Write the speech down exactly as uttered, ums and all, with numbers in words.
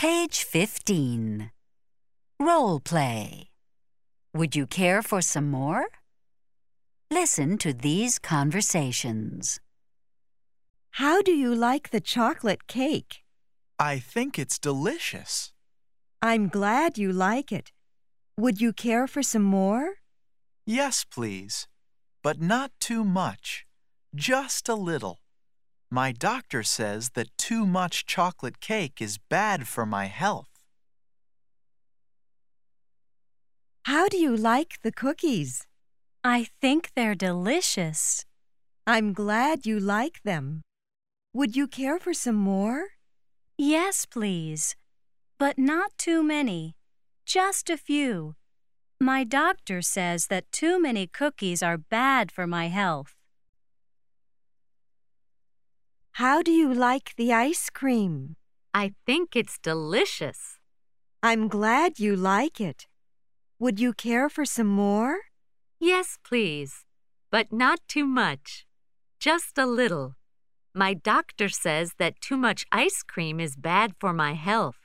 Page fifteen. Role play. Would you care for some more? Listen to these conversations. How do you like the chocolate cake? I think it's delicious. I'm glad you like it. Would you care for some more? Yes, please. But not too much. Just a little. My doctor says that too much chocolate cake is bad for my health. How do you like the cookies? I think they're delicious. I'm glad you like them. Would you care for some more? Yes, please. But not too many. Just a few. My doctor says that too many cookies are bad for my health. How do you like the ice cream? I think it's delicious. I'm glad you like it. Would you care for some more? Yes, please. But not too much. Just a little. My doctor says that too much ice cream is bad for my health.